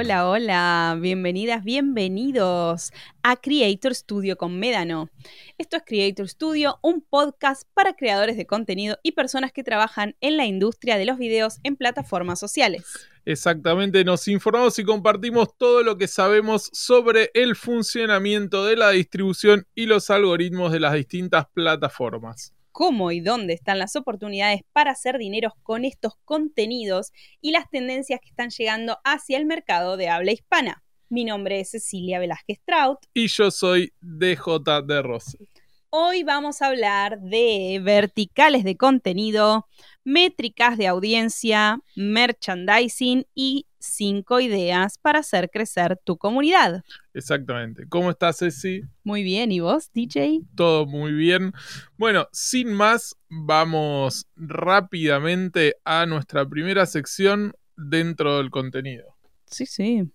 Hola, hola, bienvenidas, bienvenidos a Creator Studio con Médano. Esto es Creator Studio, un podcast para creadores de contenido y personas que trabajan en la industria de los videos en plataformas sociales. Exactamente, nos informamos y compartimos todo lo que sabemos sobre el funcionamiento de la distribución y los algoritmos de las distintas plataformas. Cómo y dónde están las oportunidades para hacer dinero con estos contenidos y las tendencias que están llegando hacia el mercado de habla hispana. Mi nombre es Cecilia Velázquez Traut. Y yo soy DJ de Rose. Hoy vamos a hablar de verticales de contenido, métricas de audiencia, merchandising y 5 ideas para hacer crecer tu comunidad. Exactamente. ¿Cómo estás, Ceci? Muy bien, ¿y vos, DJ? Todo muy bien. Bueno, sin más, vamos rápidamente a nuestra primera sección dentro del contenido. Sí.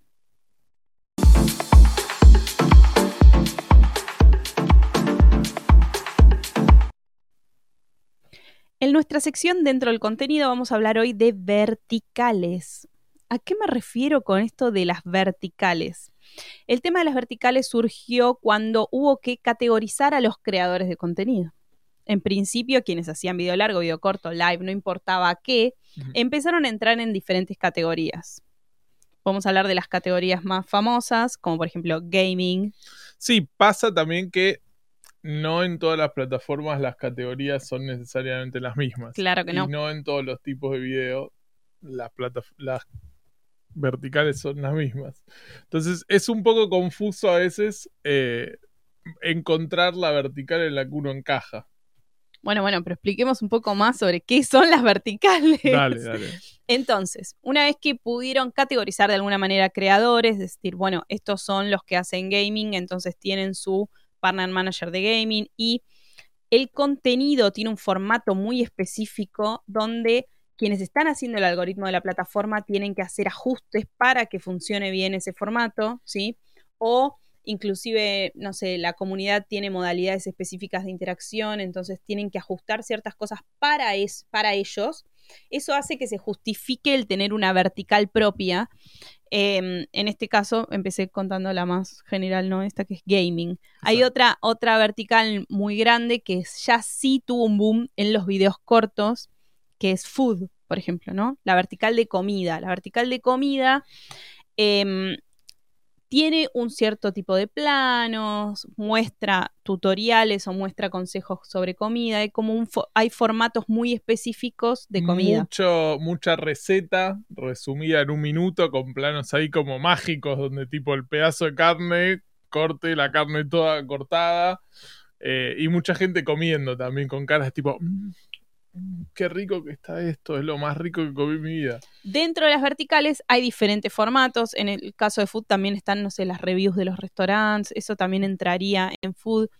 En nuestra sección dentro del contenido vamos a hablar hoy de verticales. ¿A qué me refiero con esto de las verticales? El tema de las verticales surgió cuando hubo que categorizar a los creadores de contenido. En principio, quienes hacían video largo, video corto, live, no importaba qué, empezaron a entrar en diferentes categorías. Vamos a hablar de las categorías más famosas, como por ejemplo gaming. Sí, pasa también que no en todas las plataformas las categorías son necesariamente las mismas. Claro que no. Y no en todos los tipos de video las verticales son las mismas. Entonces es un poco confuso a veces encontrar la vertical en la que uno encaja. Bueno, pero expliquemos un poco más sobre qué son las verticales. Dale. Entonces, una vez que pudieron categorizar de alguna manera creadores, es decir, bueno, estos son los que hacen gaming, entonces tienen su partner manager de gaming y el contenido tiene un formato muy específico donde quienes están haciendo el algoritmo de la plataforma tienen que hacer ajustes para que funcione bien ese formato, ¿sí? O inclusive, no sé, la comunidad tiene modalidades específicas de interacción, entonces tienen que ajustar ciertas cosas para ellos. Eso hace que se justifique el tener una vertical propia. En este caso, empecé contando la más general, ¿no? Esta que es gaming. Exacto. Hay otra vertical muy grande que ya sí tuvo un boom en los videos cortos, que es food, por ejemplo, ¿no? La vertical de comida. La vertical de comida tiene un cierto tipo de planos, muestra tutoriales o muestra consejos sobre comida. Hay formatos muy específicos de comida. Mucha receta resumida en un minuto con planos ahí como mágicos donde tipo el pedazo de carne, corte la carne toda cortada y mucha gente comiendo también con caras tipo... qué rico que está esto, es lo más rico que comí en mi vida. Dentro de las verticales hay diferentes formatos. En el caso de food también están, no sé, las reviews de los restaurantes. Eso también entraría en food.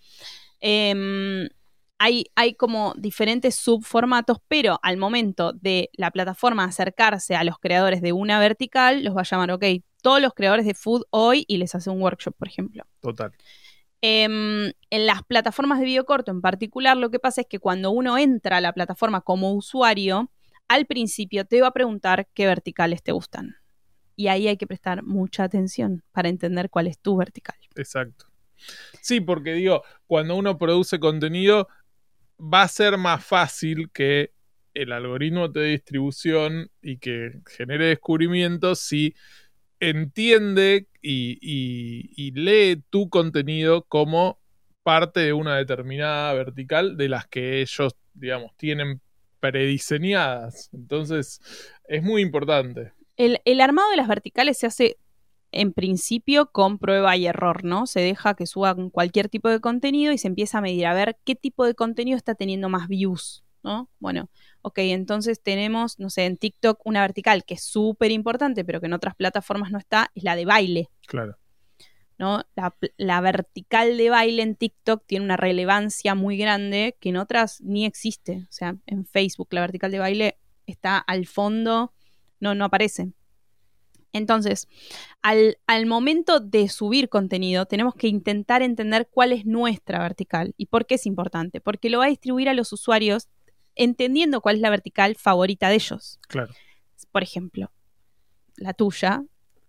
Hay como diferentes subformatos, pero al momento de la plataforma acercarse a los creadores de una vertical, los va a llamar, ok, todos los creadores de food hoy y les hace un workshop, por ejemplo. Total. En las plataformas de video corto en particular, lo que pasa es que cuando uno entra a la plataforma como usuario, al principio te va a preguntar qué verticales te gustan. Y ahí hay que prestar mucha atención para entender cuál es tu vertical. Exacto. Sí, porque digo, cuando uno produce contenido, va a ser más fácil que el algoritmo de distribución y que genere descubrimientos si entiende y lee tu contenido como parte de una determinada vertical de las que ellos, digamos, tienen prediseñadas. Entonces, es muy importante. El armado de las verticales se hace en principio con prueba y error, ¿no? Se deja que suban cualquier tipo de contenido y se empieza a medir a ver qué tipo de contenido está teniendo más views, ¿no? Bueno, ok, entonces tenemos, no sé, en TikTok una vertical que es súper importante, pero que en otras plataformas no está, es la de baile. Claro. ¿No? La vertical de baile en TikTok tiene una relevancia muy grande que en otras ni existe. O sea, en Facebook la vertical de baile está al fondo, no aparece. Entonces, al momento de subir contenido, tenemos que intentar entender cuál es nuestra vertical y por qué es importante. Porque lo va a distribuir a los usuarios entendiendo cuál es la vertical favorita de ellos. Claro. Por ejemplo, la tuya,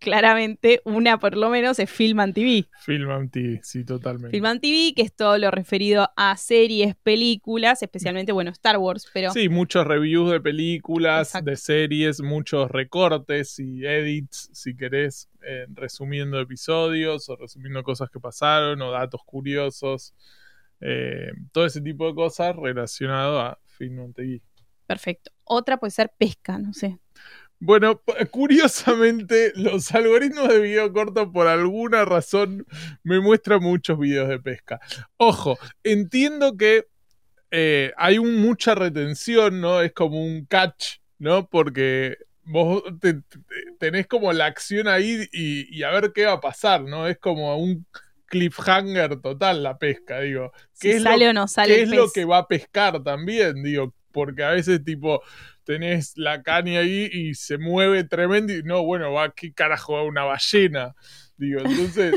claramente una por lo menos es Film and TV. Film and TV, sí, totalmente. Film and TV, que es todo lo referido a series, películas, especialmente, bueno, Star Wars, pero... Sí, muchos reviews de películas, Exacto. de series, muchos recortes y edits, si querés, resumiendo episodios o resumiendo cosas que pasaron o datos curiosos. Todo ese tipo de cosas relacionado a Film and TV. Perfecto. Otra puede ser pesca, no sé. Bueno, curiosamente, los algoritmos de video corto por alguna razón me muestran muchos videos de pesca. Ojo, entiendo que hay mucha retención, ¿no? Es como un catch, ¿no? Porque vos tenés como la acción ahí y a ver qué va a pasar, ¿no? Es como un cliffhanger total la pesca, digo. Si sale o no sale ¿Qué el es pez? lo que va a pescar también, digo? Porque a veces, tipo, tenés la caña ahí y se mueve tremendo y no, bueno, ¿qué carajo va una ballena? Digo, entonces...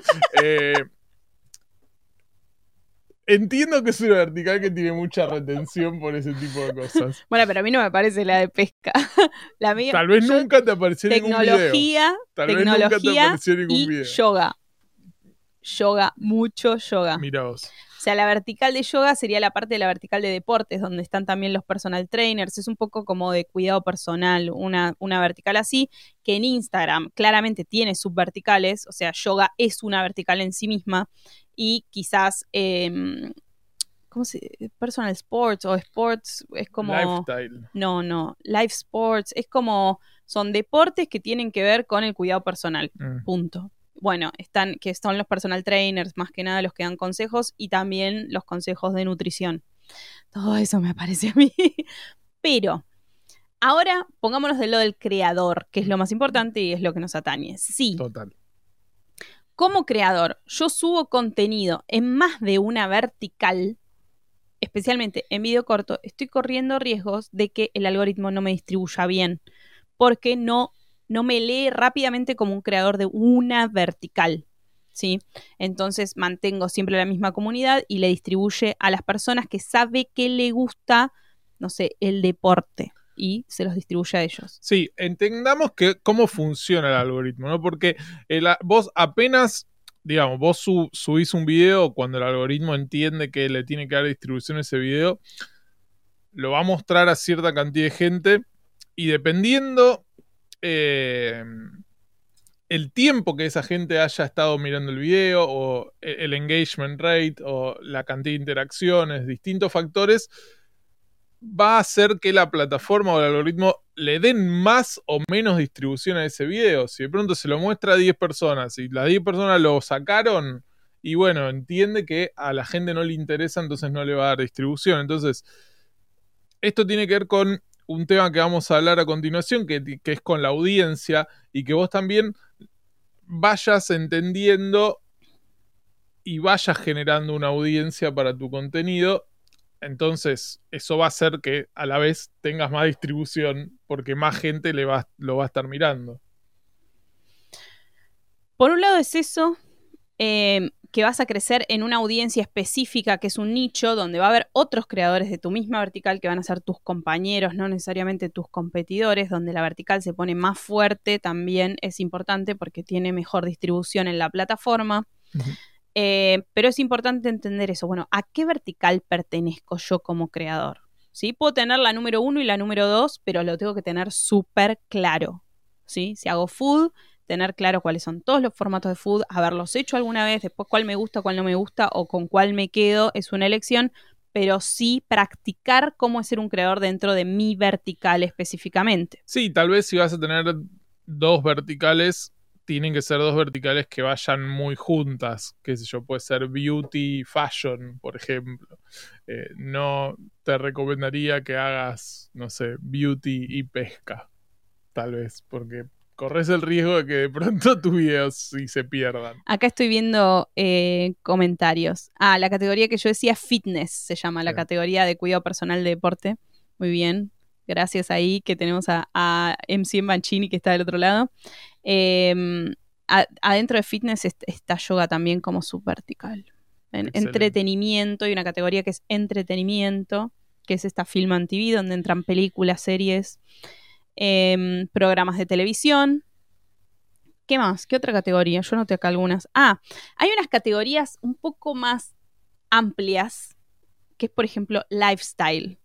entiendo que es una vertical que tiene mucha retención por ese tipo de cosas. Bueno, pero a mí no me parece la de pesca. La mía, Tal vez nunca te apareció ningún video. Tecnología y video. yoga. Yoga, mucho yoga. Mirá vos. O sea, la vertical de yoga sería la parte de la vertical de deportes, donde están también los personal trainers. Es un poco como de cuidado personal, una vertical así, que en Instagram claramente tiene subverticales. O sea, yoga es una vertical en sí misma. Y quizás, ¿cómo se dice? Personal sports o sports es como... Lifestyle. No. Life sports es como... Son deportes que tienen que ver con el cuidado personal. Punto. Bueno, que son los personal trainers, más que nada los que dan consejos, y también los consejos de nutrición. Todo eso me parece a mí. Pero, ahora pongámonos de lo del creador, que es lo más importante y es lo que nos atañe. Sí. Total. Como creador, yo subo contenido en más de una vertical, especialmente en video corto, estoy corriendo riesgos de que el algoritmo no me distribuya bien, porque no me lee rápidamente como un creador de una vertical, ¿sí? Entonces mantengo siempre la misma comunidad y le distribuye a las personas que sabe que le gusta, no sé, el deporte, y se los distribuye a ellos. Sí, entendamos cómo funciona el algoritmo, ¿no? Porque vos apenas, digamos, vos subís un video, cuando el algoritmo entiende que le tiene que dar distribución a ese video, lo va a mostrar a cierta cantidad de gente y dependiendo el tiempo que esa gente haya estado mirando el video o el engagement rate o la cantidad de interacciones, distintos factores, va a hacer que la plataforma o el algoritmo le den más o menos distribución a ese video. Si de pronto se lo muestra a 10 personas y las 10 personas lo sacaron y bueno, entiende que a la gente no le interesa, entonces no le va a dar distribución. Entonces, esto tiene que ver con un tema que vamos a hablar a continuación, que es con la audiencia, y que vos también vayas entendiendo y vayas generando una audiencia para tu contenido. Entonces, eso va a hacer que a la vez tengas más distribución, porque más gente lo va a estar mirando. Por un lado es eso, que vas a crecer en una audiencia específica, que es un nicho, donde va a haber otros creadores de tu misma vertical que van a ser tus compañeros, no necesariamente tus competidores, donde la vertical se pone más fuerte, también es importante porque tiene mejor distribución en la plataforma. Uh-huh. Pero es importante entender eso. Bueno, ¿a qué vertical pertenezco yo como creador? ¿Sí? Puedo tener la número 1 y la número 2, pero lo tengo que tener súper claro, ¿sí? Si hago food, tener claro cuáles son todos los formatos de food, haberlos hecho alguna vez, después cuál me gusta, cuál no me gusta o con cuál me quedo, es una elección, pero sí practicar cómo es ser un creador dentro de mi vertical específicamente. Sí, tal vez si vas a tener 2 verticales, tienen que ser 2 verticales que vayan muy juntas, qué sé yo, puede ser beauty, fashion, por ejemplo. No te recomendaría que hagas, no sé, beauty y pesca, tal vez, porque corres el riesgo de que de pronto tus videos sí se pierdan. Acá estoy viendo comentarios. La categoría que yo decía, fitness, se llama la categoría de cuidado personal de deporte. Muy bien. Gracias ahí que tenemos a MC Mancini que está del otro lado. Adentro de fitness está yoga también como subvertical. Entretenimiento, hay una categoría que es entretenimiento, que es esta Film and TV, donde entran películas, series, programas de televisión. ¿Qué más? ¿Qué otra categoría? Yo noté acá algunas. Hay unas categorías un poco más amplias, que es, por ejemplo, lifestyle.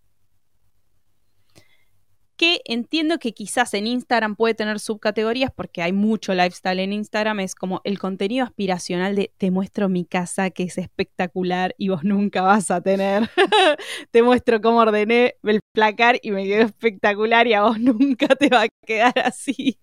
Que entiendo que quizás en Instagram puede tener subcategorías porque hay mucho lifestyle en Instagram, es como el contenido aspiracional de te muestro mi casa que es espectacular y vos nunca vas a tener. Te muestro cómo ordené el placar y me quedó espectacular y a vos nunca te va a quedar así.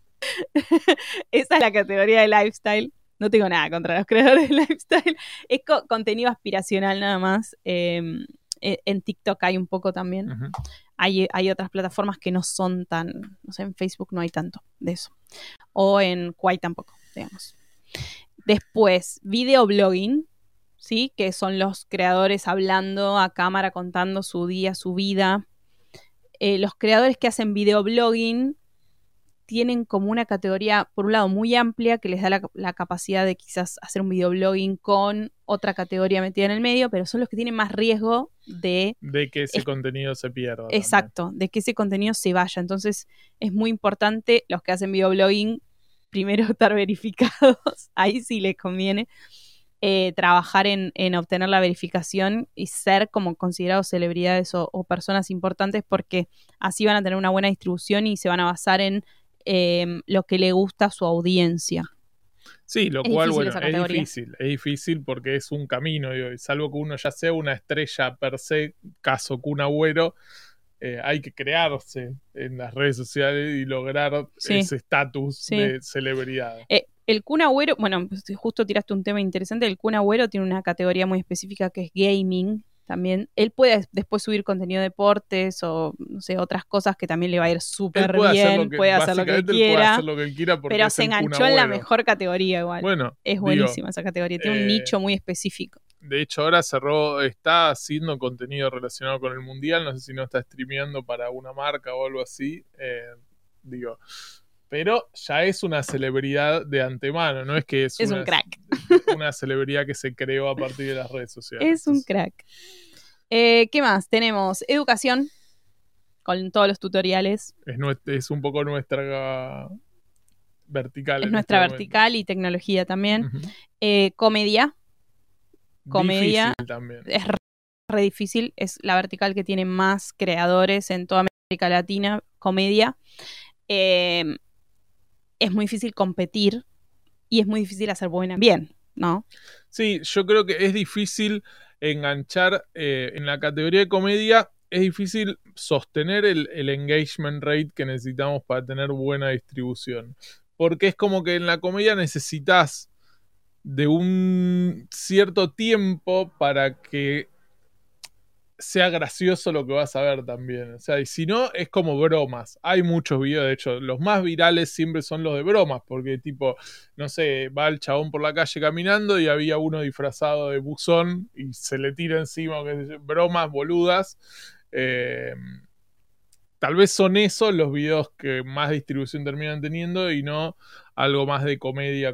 Esa es la categoría de lifestyle. No tengo nada contra los creadores de lifestyle. Es contenido aspiracional nada más. En TikTok hay un poco también. Ujú. Hay otras plataformas que no son tan, no sé, en Facebook no hay tanto de eso. O en Kwai tampoco, digamos. Después, videoblogging, ¿sí? Que son los creadores hablando a cámara, contando su día, su vida. Los creadores que hacen videoblogging tienen como una categoría, por un lado, muy amplia, que les da la capacidad de quizás hacer un videoblogging con otra categoría metida en el medio, pero son los que tienen más riesgo de que ese contenido se pierda. Exacto, de que ese contenido se vaya. Entonces, es muy importante los que hacen videoblogging, primero estar verificados, ahí sí les conviene, trabajar en obtener la verificación y ser como considerados celebridades o personas importantes, porque así van a tener una buena distribución y se van a basar en lo que le gusta a su audiencia. Sí, lo Es cual, difícil bueno, esa categoría. es difícil porque es un camino, digo, y salvo que uno ya sea una estrella per se, caso Kun Agüero, hay que crearse en las redes sociales y lograr Sí, ese estatus sí. de celebridad. El Kun Agüero, bueno, justo tiraste un tema interesante, el Kun Agüero tiene una categoría muy específica que es gaming también. Él puede después subir contenido de deportes o, no sé, otras cosas que también le va a ir súper bien, puede hacer lo que básicamente él puede quiera, hacer lo que él quiera porque pero es se el Kun enganchó en la Agüero. mejor categoría igual. Bueno, Es buenísima esa categoría, tiene un nicho muy específico. De hecho, ahora está haciendo contenido relacionado con el Mundial, no sé si no está streameando para una marca o algo así, pero ya es una celebridad de antemano, no es que es un crack. Una celebridad que se creó a partir de las redes sociales. Es un crack. ¿Qué más? Tenemos educación, con todos los tutoriales. Es un poco nuestra vertical. Es nuestra vertical y tecnología también. Uh-huh. Comedia. Difícil también. Es re difícil. Es la vertical que tiene más creadores en toda América Latina. Comedia. Es muy difícil competir y es muy difícil hacer buena bien, ¿no? Sí, yo creo que es difícil enganchar en la categoría de comedia. Es difícil sostener el engagement rate que necesitamos para tener buena distribución. Porque es como que en la comedia necesitas de un cierto tiempo para que sea gracioso lo que vas a ver también. O sea, y si no, es como bromas. Hay muchos videos, de hecho, los más virales siempre son los de bromas, porque tipo, no sé, va el chabón por la calle caminando y había uno disfrazado de buzón y se le tira encima, bromas boludas. Tal vez son esos los videos que más distribución terminan teniendo y no algo más de comedia.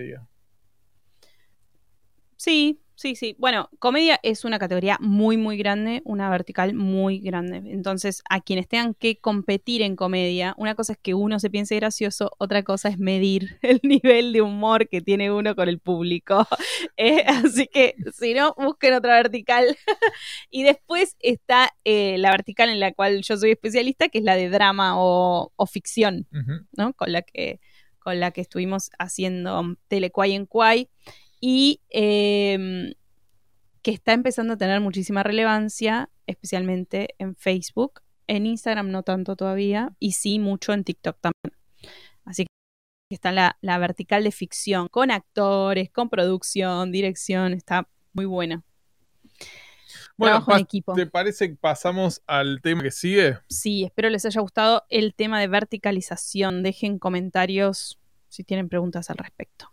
Sí. Bueno, comedia es una categoría muy, muy grande, una vertical muy grande. Entonces, a quienes tengan que competir en comedia, una cosa es que uno se piense gracioso, otra cosa es medir el nivel de humor que tiene uno con el público. Así que, si no, busquen otra vertical. Y después está la vertical en la cual yo soy especialista, que es la de drama o ficción, uh-huh. ¿no? Con la que estuvimos haciendo Telecuay en Kwai. Y que está empezando a tener muchísima relevancia, especialmente en Facebook. En Instagram no tanto todavía, y sí mucho en TikTok también. Así que está la vertical de ficción, con actores, con producción, dirección, está muy buena. Bueno, trabajo en equipo. ¿Te parece que pasamos al tema que sigue? Sí, espero les haya gustado el tema de verticalización. Dejen comentarios si tienen preguntas al respecto.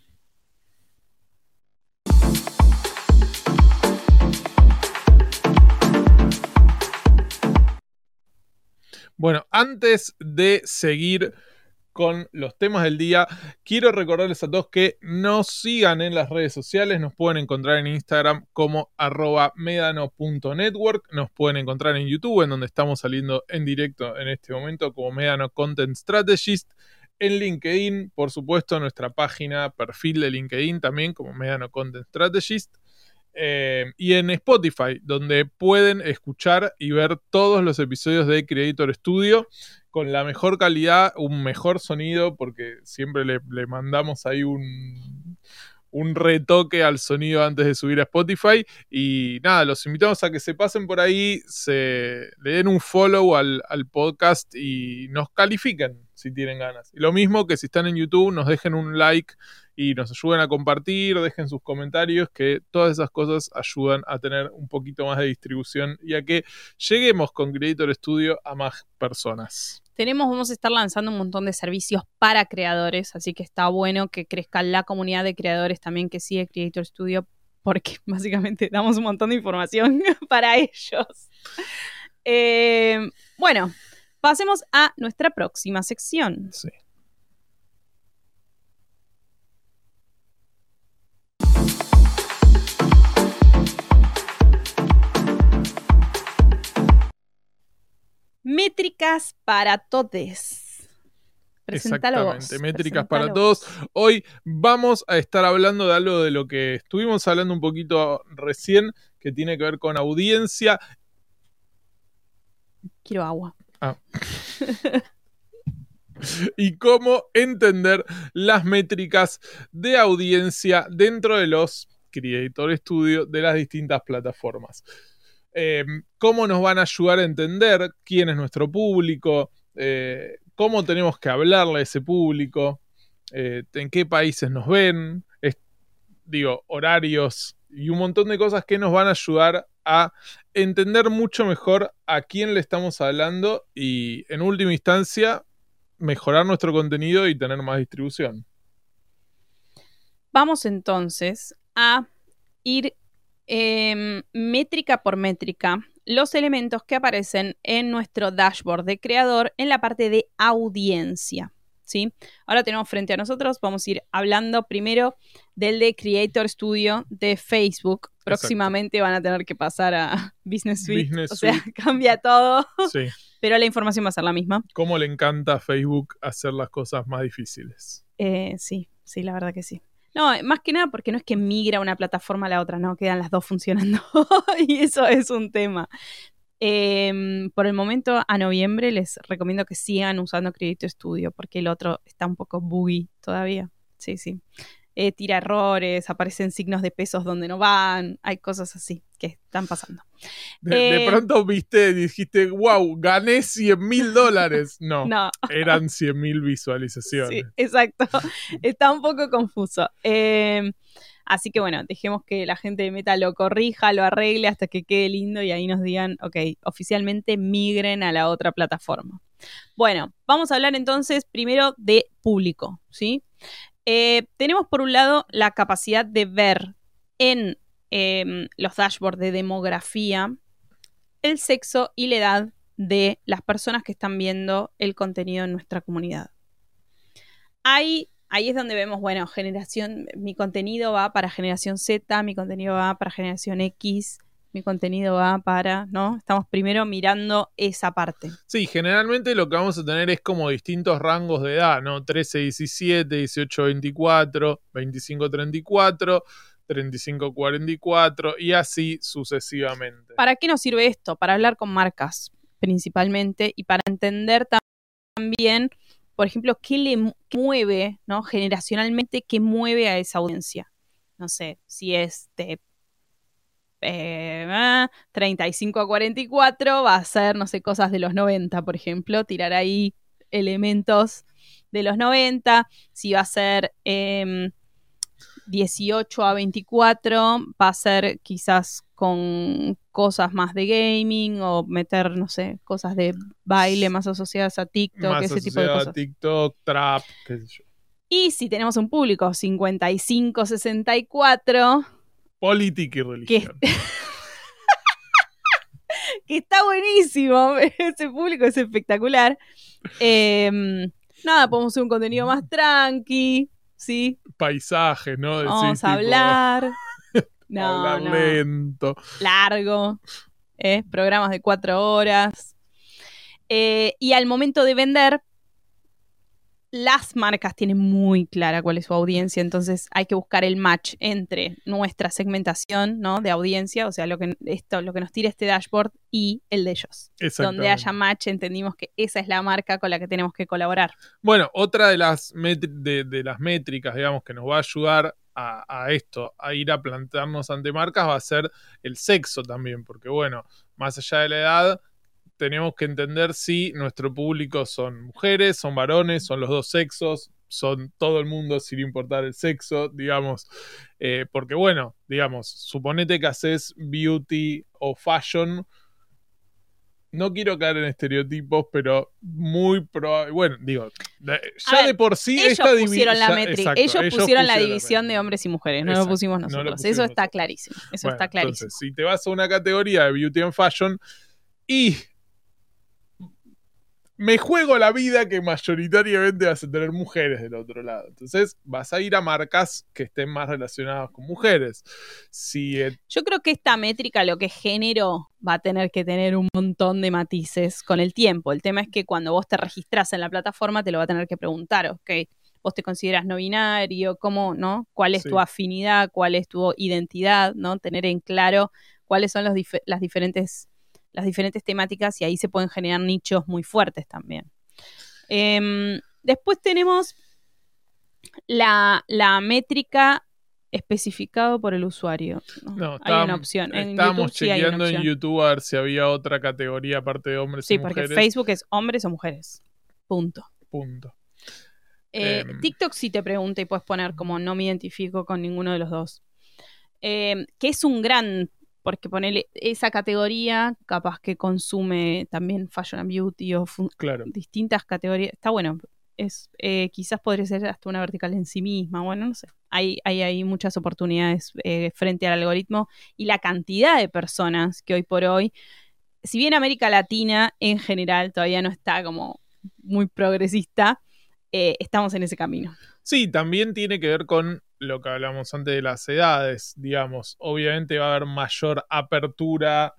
Bueno, antes de seguir con los temas del día, quiero recordarles a todos que nos sigan en las redes sociales. Nos pueden encontrar en Instagram como @medano.network. Nos pueden encontrar en YouTube, en donde estamos saliendo en directo en este momento como Medano Content Strategist. en LinkedIn, por supuesto, nuestra página, perfil de LinkedIn también, como Mediano Content Strategist. Y en Spotify, donde pueden escuchar y ver todos los episodios de Creator Studio con la mejor calidad, un mejor sonido, porque siempre le mandamos ahí un retoque al sonido antes de subir a Spotify. Y nada, los invitamos a que se pasen por ahí, le den un follow al podcast y nos califiquen si tienen ganas. Y lo mismo que si están en YouTube, nos dejen un like y nos ayuden a compartir, dejen sus comentarios, que todas esas cosas ayudan a tener un poquito más de distribución y a que lleguemos con Creator Studio a más personas. Vamos a estar lanzando un montón de servicios para creadores, así que está bueno que crezca la comunidad de creadores también que sigue Creator Studio, porque básicamente damos un montón de información para ellos. Bueno, pasemos a nuestra próxima sección. Sí. Métricas para todes. Exactamente, métricas para todos. Hoy vamos a estar hablando de algo de lo que estuvimos hablando un poquito recién, que tiene que ver con audiencia. Quiero agua. Y cómo entender las métricas de audiencia dentro de los Creator Studio de las distintas plataformas. Cómo nos van a ayudar a entender quién es nuestro público, cómo tenemos que hablarle a ese público, en qué países nos ven, horarios y un montón de cosas que nos van a ayudar a entender mucho mejor a quién le estamos hablando y, en última instancia, mejorar nuestro contenido y tener más distribución. Vamos entonces a ir métrica por métrica los elementos que aparecen en nuestro dashboard de creador en la parte de audiencia, ¿sí? Ahora tenemos frente a nosotros, vamos a ir hablando primero del de Creator Studio de Facebook. Próximamente van a tener que pasar a Business Suite, o sea, cambia todo, sí. Pero la información va a ser la misma. ¿Cómo le encanta a Facebook hacer las cosas más difíciles? Sí, la verdad que sí. No, más que nada porque no es que migra una plataforma a la otra, no, quedan las dos funcionando y eso es un tema. Por el momento, a noviembre, les recomiendo que sigan usando Creator Studio porque el otro está un poco buggy todavía. Sí. Tira errores, aparecen signos de pesos donde no van, hay cosas así que están pasando. De pronto dijiste, wow, gané $100,000. No, eran 100,000 visualizaciones. Sí, exacto. Está un poco confuso. Así que bueno, dejemos que la gente de Meta lo corrija, lo arregle hasta que quede lindo y ahí nos digan, ok, oficialmente migren a la otra plataforma. Bueno, vamos a hablar entonces primero de público, ¿sí? Tenemos por un lado la capacidad de ver en los dashboards de demografía el sexo y la edad de las personas que están viendo el contenido en nuestra comunidad. Ahí es donde vemos, bueno, mi contenido va para generación Z, mi contenido va para generación X, mi contenido va para, ¿no? Estamos primero mirando esa parte. Sí, generalmente lo que vamos a tener es como distintos rangos de edad, ¿no? 13-17, 18-24, 25-34, 35-44 y así sucesivamente. ¿Para qué nos sirve esto? Para hablar con marcas principalmente y para entender también, por ejemplo, qué le mueve, ¿no? Generacionalmente, qué mueve a esa audiencia. No sé, si es de 35 a 44, va a ser, no sé, cosas de los 90, por ejemplo, tirar ahí elementos de los 90. Si va a ser 18 a 24, va a ser quizás con cosas más de gaming o meter, no sé, cosas de baile más asociadas a TikTok, más ese tipo de cosas. TikTok, trap, qué sé yo. Y si tenemos un público 55-64... política y religión. Que está buenísimo. Ese público es espectacular. Nada, podemos hacer un contenido más tranqui, ¿sí? Paisajes, ¿no? Vamos a hablar. Hablar lento. Largo. Programas de 4 horas. Y al momento de vender, las marcas tienen muy clara cuál es su audiencia, entonces hay que buscar el match entre nuestra segmentación, ¿no?, de audiencia, o sea, lo que nos tira este dashboard, y el de ellos. Donde haya match, entendimos que esa es la marca con la que tenemos que colaborar. Bueno, otra de las métricas, digamos, que nos va a ayudar a esto, a ir a plantearnos ante marcas, va a ser el sexo también, porque bueno, más allá de la edad, tenemos que entender si nuestro público son mujeres, son varones, son los dos sexos, son todo el mundo sin importar el sexo, digamos, porque bueno, digamos, suponete que haces beauty o fashion. No quiero caer en estereotipos, pero muy probable. Bueno, digo, ya de por sí ellos esta pusieron la métrica. Ellos pusieron la división de hombres y mujeres, no lo pusimos nosotros. Eso está clarísimo. Eso está clarísimo. Entonces, si te vas a una categoría de beauty and fashion y me juego la vida que mayoritariamente vas a tener mujeres del otro lado. Entonces vas a ir a marcas que estén más relacionadas con mujeres. Yo creo que esta métrica, lo que generó, va a tener que tener un montón de matices con el tiempo. El tema es que cuando vos te registrás en la plataforma te lo va a tener que preguntar, ¿ok? Vos te consideras no binario, ¿cómo, no? ¿Cuál es tu afinidad? ¿Cuál es tu identidad? ¿No? Tener en claro cuáles son las diferentes temáticas, y ahí se pueden generar nichos muy fuertes también. Después tenemos la métrica especificado por el usuario. No, hay una opción. Estábamos chequeando en YouTube a ver si había otra categoría aparte de hombres y mujeres. Sí, porque Facebook es hombres o mujeres. Punto. TikTok sí te pregunta y puedes poner como no me identifico con ninguno de los dos. Que es un gran... Porque ponerle esa categoría, capaz que consume también fashion and beauty o distintas categorías. Está bueno. Quizás podría ser hasta una vertical en sí misma. Bueno, no sé. Hay muchas oportunidades frente al algoritmo y la cantidad de personas que hoy por hoy, si bien América Latina en general todavía no está como muy progresista, estamos en ese camino. Sí, también tiene que ver con lo que hablamos antes de las edades, digamos. Obviamente va a haber mayor apertura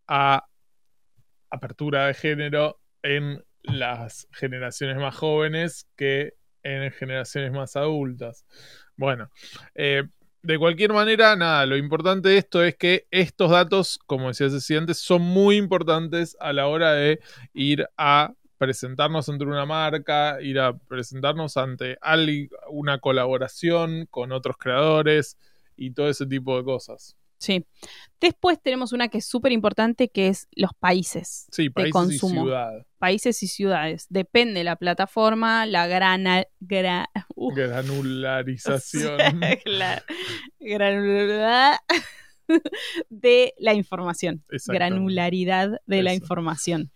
de género en las generaciones más jóvenes que en generaciones más adultas. Bueno, de cualquier manera, nada, lo importante de esto es que estos datos, como decía Ceci antes, son muy importantes a la hora de ir a presentarnos ante una marca, ir a presentarnos ante una colaboración con otros creadores y todo ese tipo de cosas. Sí. Después tenemos una que es súper importante, que es los países de consumo. Y ciudad. Países y ciudades. Depende de la plataforma, la granularización. La granularidad de la información. Granularidad de la información.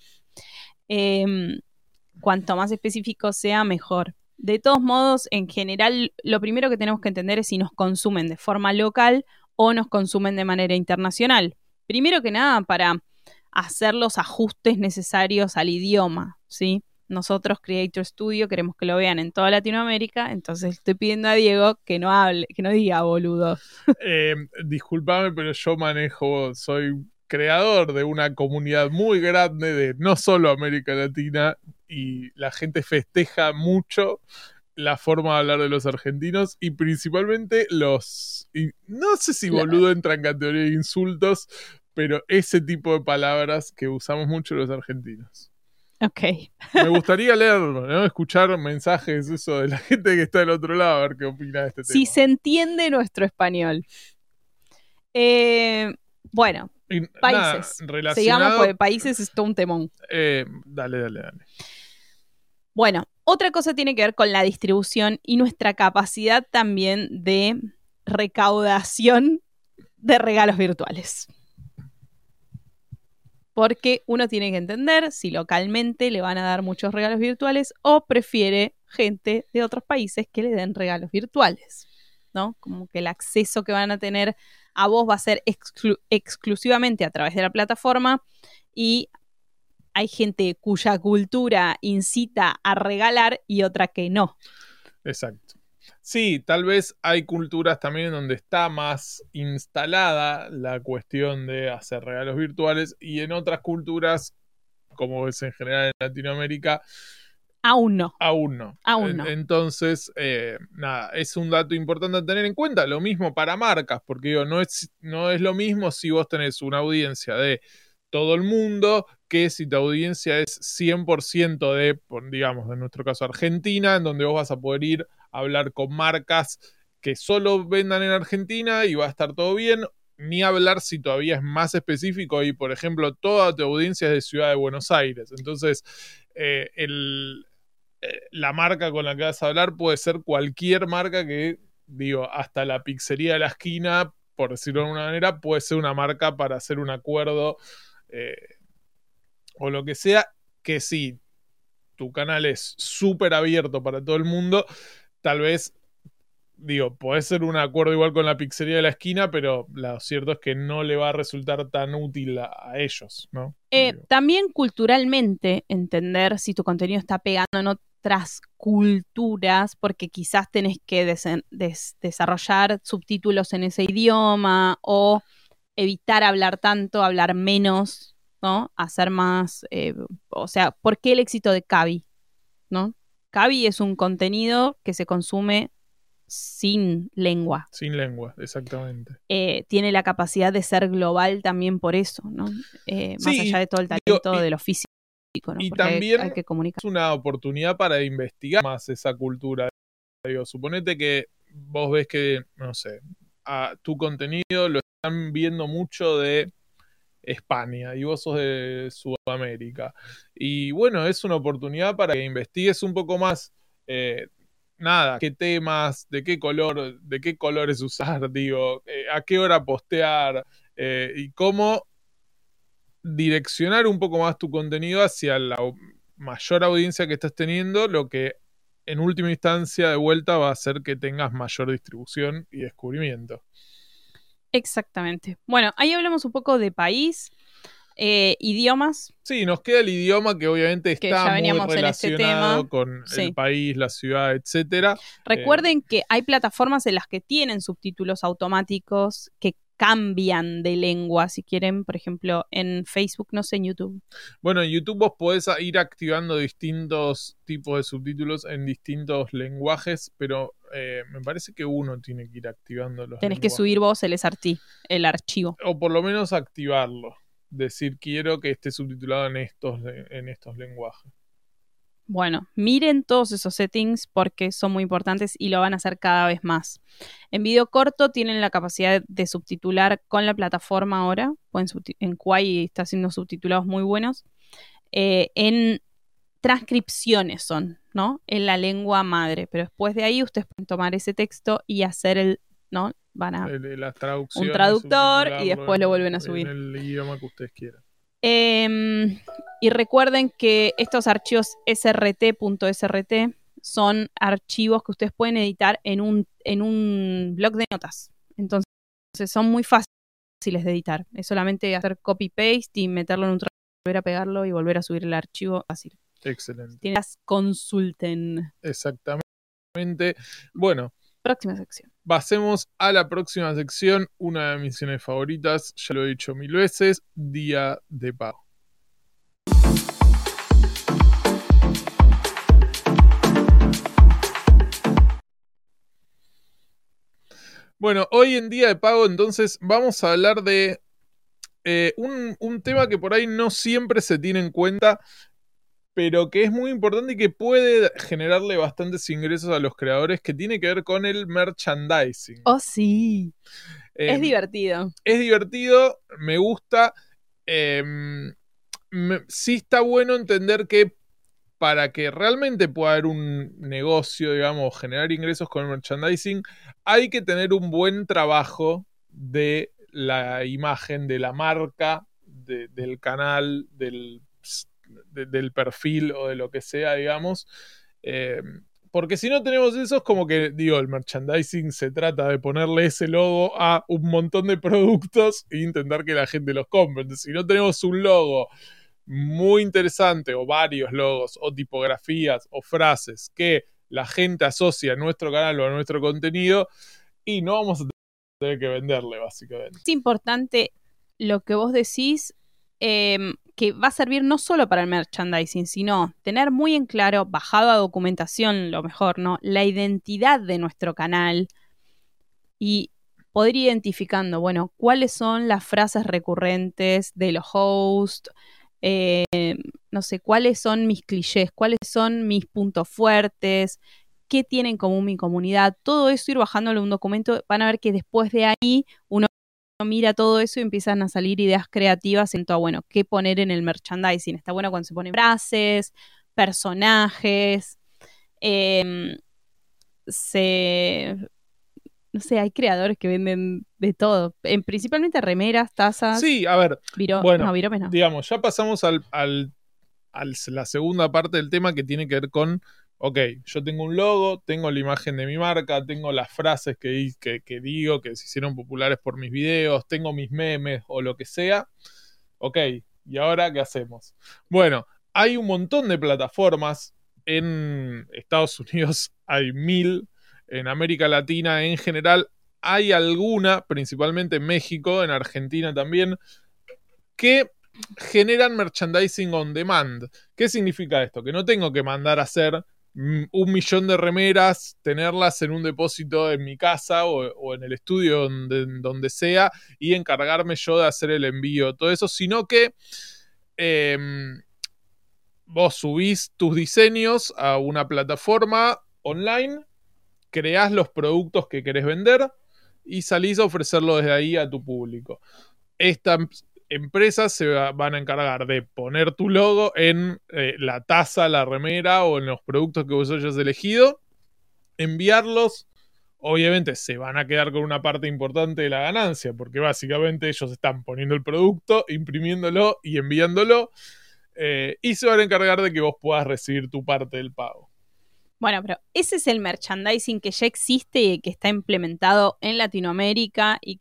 Cuanto más específico sea, mejor. De todos modos, en general, lo primero que tenemos que entender es si nos consumen de forma local o nos consumen de manera internacional. Primero que nada, para hacer los ajustes necesarios al idioma, ¿sí? Nosotros, Creator Studio, queremos que lo vean en toda Latinoamérica, entonces estoy pidiendo a Diego que no hable, que no diga boludo. Disculpame, pero yo soy creador de una comunidad muy grande de no solo América Latina, y la gente festeja mucho la forma de hablar de los argentinos, y principalmente no sé si boludo entra en categoría de insultos, pero ese tipo de palabras que usamos mucho los argentinos. Ok. Me gustaría leerlo, ¿no? Escuchar mensajes de la gente que está del otro lado, a ver qué opina de este tema. Si se entiende nuestro español. Bueno, países. Sigamos, porque países es todo un temón. Dale. Bueno, otra cosa tiene que ver con la distribución y nuestra capacidad también de recaudación de regalos virtuales. Porque uno tiene que entender si localmente le van a dar muchos regalos virtuales o prefiere gente de otros países que le den regalos virtuales, ¿no? Como que el acceso que van a tener a vos va a ser exclusivamente a través de la plataforma, y hay gente cuya cultura incita a regalar y otra que no. Exacto. Sí, tal vez hay culturas también donde está más instalada la cuestión de hacer regalos virtuales, y en otras culturas, como es en general en Latinoamérica, Aún no. Aún no. Aún no. Entonces, nada, es un dato importante a tener en cuenta. Lo mismo para marcas, porque digo, no es lo mismo si vos tenés una audiencia de todo el mundo que si tu audiencia es 100% de, digamos, en nuestro caso Argentina, en donde vos vas a poder ir a hablar con marcas que solo vendan en Argentina y va a estar todo bien. Ni hablar si todavía es más específico y, por ejemplo, toda tu audiencia es de Ciudad de Buenos Aires. Entonces, la marca con la que vas a hablar puede ser cualquier marca que, digo, hasta la pizzería de la esquina, por decirlo de alguna manera, puede ser una marca para hacer un acuerdo o lo que sea, que sí, tu canal es súper abierto para todo el mundo, tal vez, digo, puede ser un acuerdo igual con la pizzería de la esquina, pero lo cierto es que no le va a resultar tan útil a ellos, ¿no? También culturalmente entender si tu contenido está pegando en otras culturas, porque quizás tenés que desarrollar subtítulos en ese idioma o evitar hablar tanto, hablar menos, ¿no? Hacer más, o sea, ¿por qué el éxito de Kabi? ¿No? Kabi es un contenido que se consume sin lengua. Sin lengua, exactamente. Tiene la capacidad de ser global también por eso, ¿no? Más allá de todo el talento de lo físico, ¿no? Y porque también hay que comunicar. es una oportunidad para investigar más esa cultura. Digo, suponete que vos ves que, no sé, a tu contenido lo están viendo mucho de España y vos sos de Sudamérica. Y bueno, es una oportunidad para que investigues un poco más, nada, qué temas, de qué colores usar, digo, a qué hora postear y cómo direccionar un poco más tu contenido hacia la mayor audiencia que estás teniendo, lo que en última instancia de vuelta va a hacer que tengas mayor distribución y descubrimiento. Exactamente. Bueno, ahí hablamos un poco de país, idiomas. Sí, nos queda el idioma que obviamente está muy relacionado con el país, la ciudad, etcétera. Recuerden que hay plataformas en las que tienen subtítulos automáticos que cambian de lengua, si quieren, por ejemplo, en Facebook, no sé, en YouTube. Bueno, en YouTube vos podés ir activando distintos tipos de subtítulos en distintos lenguajes, pero me parece que uno tiene que ir activando los Tenés lenguajes. que subir vos el archivo. O por lo menos activarlo. Decir, quiero que esté subtitulado en estos lenguajes. Bueno, miren todos esos settings porque son muy importantes y lo van a hacer cada vez más. En video corto tienen la capacidad de subtitular con la plataforma ahora. En Kwai está haciendo subtitulados muy buenos. En transcripciones son, ¿no? En la lengua madre. Pero después de ahí ustedes pueden tomar ese texto y hacer ¿no? Van a un traductor y después lo vuelven a subir. En el idioma que ustedes quieran. Y recuerden que estos archivos srt.srt son archivos que ustedes pueden editar en un blog de notas. Entonces son muy fáciles de editar. Es solamente hacer copy-paste y meterlo en un traductor, volver a pegarlo y volver a subir el archivo fácil. Excelente. Consulten. Exactamente. Bueno. Próxima sección. Pasemos a la próxima sección, una de mis misiones favoritas, ya lo he dicho 1000 veces, día de pago. Bueno, hoy en día de pago entonces vamos a hablar de un tema que por ahí no siempre se tiene en cuenta, pero que es muy importante y que puede generarle bastantes ingresos a los creadores, que tiene que ver con el merchandising. Oh, sí. Es divertido. Es divertido, me gusta. Sí está bueno entender que para que realmente pueda haber un negocio, digamos, generar ingresos con el merchandising, hay que tener un buen trabajo de la imagen, de la marca, del canal, del perfil o de lo que sea, digamos. Porque si no tenemos eso, es como que, digo, el merchandising se trata de ponerle ese logo a un montón de productos e intentar que la gente los compre. Entonces, si no tenemos un logo muy interesante o varios logos o tipografías o frases que la gente asocia a nuestro canal o a nuestro contenido, y no vamos a tener que venderle, básicamente. Es importante lo que vos decís, que que va a servir no solo para el merchandising, sino tener muy en claro, bajado a documentación, lo mejor, ¿no? La identidad de nuestro canal y poder ir identificando, bueno, cuáles son las frases recurrentes de los hosts, no sé, cuáles son mis clichés, cuáles son mis puntos fuertes, qué tiene en común mi comunidad, todo eso ir bajándolo en un documento. Van a ver que después de ahí uno mira todo eso y empiezan a salir ideas creativas en todo, bueno, qué poner en el merchandising. Está bueno cuando se ponen frases, personajes, no sé, hay creadores que venden de todo, principalmente remeras, tazas. Sí, a ver, bueno, viropes no. Digamos, ya pasamos a la segunda parte del tema, que tiene que ver con, ok, yo tengo un logo, tengo la imagen de mi marca, tengo las frases que digo, que se hicieron populares por mis videos, tengo mis memes o lo que sea. Ok, ¿y ahora qué hacemos? Bueno, hay un montón de plataformas. En Estados Unidos hay 1000, en América Latina en general hay alguna, principalmente en México, en Argentina también, que generan merchandising on demand. ¿Qué significa esto? Que no tengo que mandar a hacer 1.000.000 de remeras, tenerlas en un depósito en mi casa o en el estudio donde sea, y encargarme yo de hacer el envío, todo eso, sino que vos subís tus diseños a una plataforma online, creás los productos que querés vender y salís a ofrecerlo desde ahí a tu público. Estas empresas se van a encargar de poner tu logo en la taza, la remera o en los productos que vos hayas elegido, enviarlos. Obviamente se van a quedar con una parte importante de la ganancia, porque básicamente ellos están poniendo el producto, imprimiéndolo y enviándolo, y se van a encargar de que vos puedas recibir tu parte del pago. Bueno, pero ese es el merchandising que ya existe y que está implementado en Latinoamérica y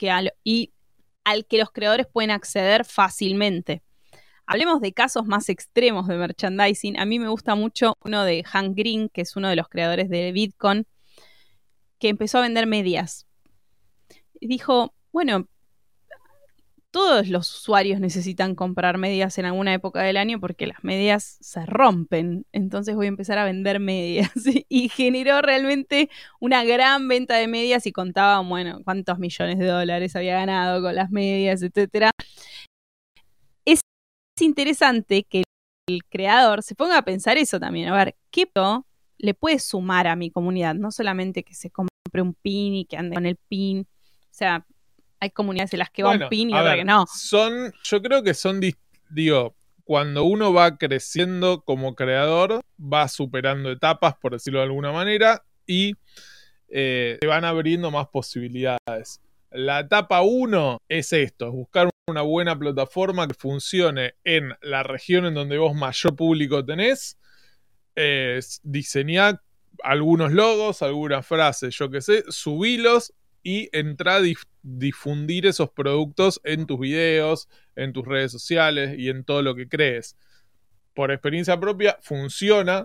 al que los creadores pueden acceder fácilmente. Hablemos de casos más extremos de merchandising. A mí me gusta mucho uno de Hank Green, que es uno de los creadores de VidCon, que empezó a vender medias. Dijo, bueno, todos los usuarios necesitan comprar medias en alguna época del año porque las medias se rompen. Entonces voy a empezar a vender medias. Y generó realmente una gran venta de medias y contaba, bueno, cuántos millones de dólares había ganado con las medias, etcétera. Es interesante que el creador se ponga a pensar eso también. A ver, ¿qué le puede sumar a mi comunidad? No solamente que se compre un pin y que ande con el pin. O sea, hay comunidades en las que va un pin y otra que no. Yo creo que cuando uno va creciendo como creador, va superando etapas, por decirlo de alguna manera, y se van abriendo más posibilidades. La etapa 1 es esto, es buscar una buena plataforma que funcione en la región en donde vos mayor público tenés, diseñar algunos logos, algunas frases, yo qué sé, subilos y entrar a difundir esos productos en tus videos, en tus redes sociales y en todo lo que crees. Por experiencia propia, funciona.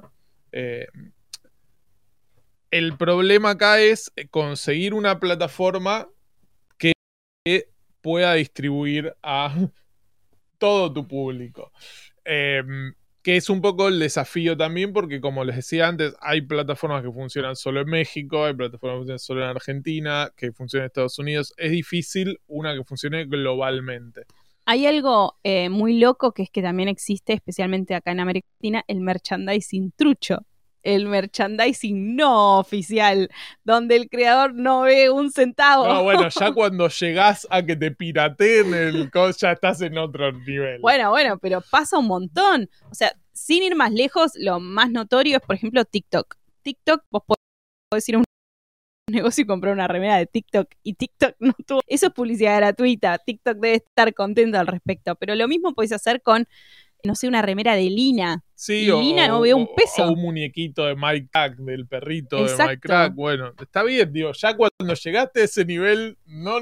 El problema acá es conseguir una plataforma que pueda distribuir a todo tu público. Que es un poco el desafío también, porque como les decía antes, hay plataformas que funcionan solo en México, hay plataformas que funcionan solo en Argentina, que funcionan en Estados Unidos. Es difícil una que funcione globalmente. Hay algo muy loco que es que también existe, especialmente acá en América Latina, el merchandising trucho. El merchandising no oficial, donde el creador no ve un centavo. No, bueno, ya cuando llegás a que te pirateen ya estás en otro nivel. Bueno, pero pasa un montón. O sea, sin ir más lejos, lo más notorio es, por ejemplo, TikTok. TikTok, vos podés ir a un negocio y comprar una remera de TikTok y TikTok no tuvo. Eso es publicidad gratuita. TikTok debe estar contento al respecto. Pero lo mismo podés hacer con, no sé, una remera de Lina. Sí, y Lina no ve un peso. O un muñequito de Mike Crack, del perrito. Exacto. De Mike Crack. Bueno, está bien, ya cuando llegaste a ese nivel, no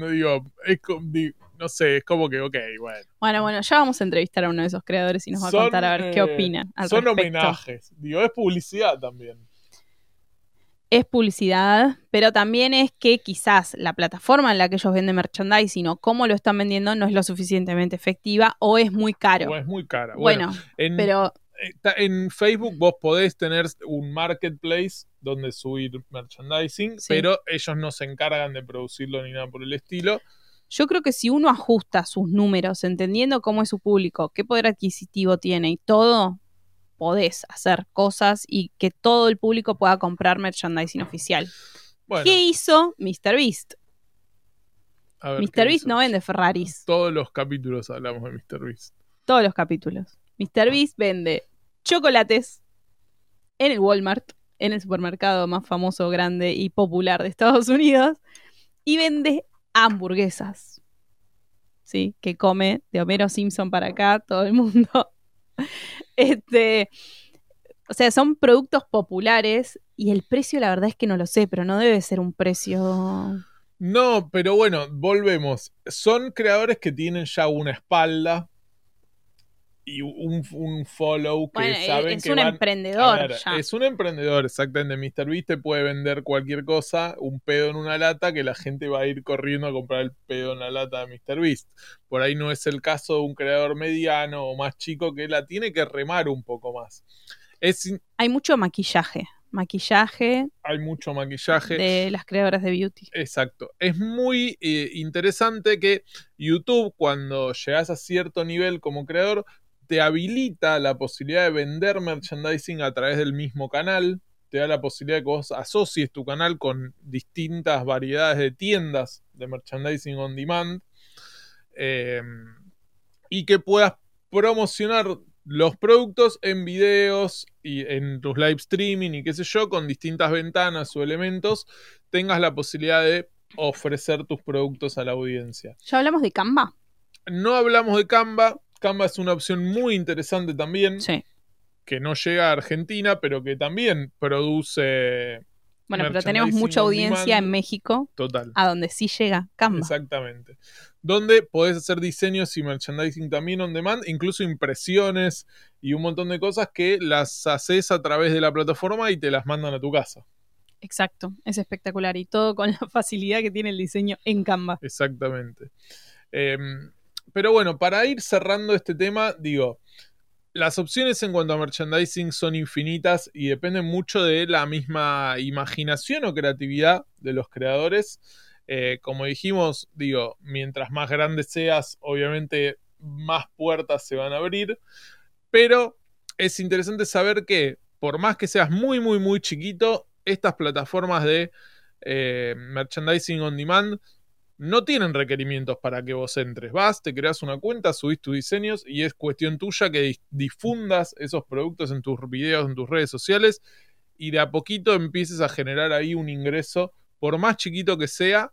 sé, es como que, ok, bueno. Bueno, ya vamos a entrevistar a uno de esos creadores y nos va a contar a ver qué opinan al son respecto. Homenajes, es publicidad también. es publicidad, pero también es que quizás la plataforma en la que ellos venden merchandising o cómo lo están vendiendo no es lo suficientemente efectiva o es muy caro. O es muy cara. Bueno, pero en Facebook vos podés tener un marketplace donde subir merchandising, Sí. pero ellos no se encargan de producirlo ni nada por el estilo. yo creo que si uno ajusta sus números, entendiendo cómo es su público, qué poder adquisitivo tiene y todo, podés hacer cosas y que todo el público pueda comprar merchandising oficial. Bueno, ¿Qué hizo MrBeast? a ver, ¿qué MrBeast hizo? no vende Ferraris. Todos los capítulos hablamos de MrBeast. Todos los capítulos. MrBeast vende chocolates en el Walmart, en el supermercado más famoso, grande y popular de Estados Unidos, y vende hamburguesas. Sí, que come de Homero Simpson para acá todo el mundo. O sea, son productos populares y el precio la verdad es que no lo sé, pero no debe ser un precio... No, pero bueno, volvemos. Son creadores que tienen ya una espalda y un follow que Bueno, saben es que un van... emprendedor A ver, ya. es un emprendedor, exactamente. MrBeast te puede vender cualquier cosa, un pedo en una lata, que la gente va a ir corriendo a comprar el pedo en la lata de MrBeast. Por ahí no es el caso de un creador mediano o más chico que la tiene que remar un poco más. Hay mucho maquillaje. Hay mucho maquillaje de las creadoras de beauty. Exacto. Es muy interesante que YouTube, cuando llegas a cierto nivel como creador, te habilita la posibilidad de vender merchandising a través del mismo canal. Te da la posibilidad de que vos asocies tu canal con distintas variedades de tiendas de merchandising on demand y que puedas promocionar los productos en videos y en tus live streaming y qué sé yo, con distintas ventanas o elementos, tengas la posibilidad de ofrecer tus productos a la audiencia. ¿Ya hablamos de Canva? No hablamos de Canva. Canva es una opción muy interesante también, Sí. que no llega a Argentina, pero que también produce... Bueno, pero tenemos mucha audiencia en México. Total. A donde sí llega Canva. Exactamente. Donde podés hacer diseños y merchandising también on demand, incluso impresiones y un montón de cosas que las haces a través de la plataforma y te las mandan a tu casa. Exacto, es espectacular y todo con la facilidad que tiene el diseño en Canva. Exactamente. Pero bueno, para ir cerrando este tema, digo, las opciones en cuanto a merchandising son infinitas y dependen mucho de la misma imaginación o creatividad de los creadores. Como dijimos, digo, mientras más grande seas, obviamente más puertas se van a abrir. Pero es interesante saber que por más que seas muy, muy, muy chiquito, estas plataformas de merchandising on demand no tienen requerimientos para que vos entres. Vas, te creas una cuenta, subís tus diseños y es cuestión tuya que difundas esos productos en tus videos, en tus redes sociales y de a poquito empieces a generar ahí un ingreso, por más chiquito que sea,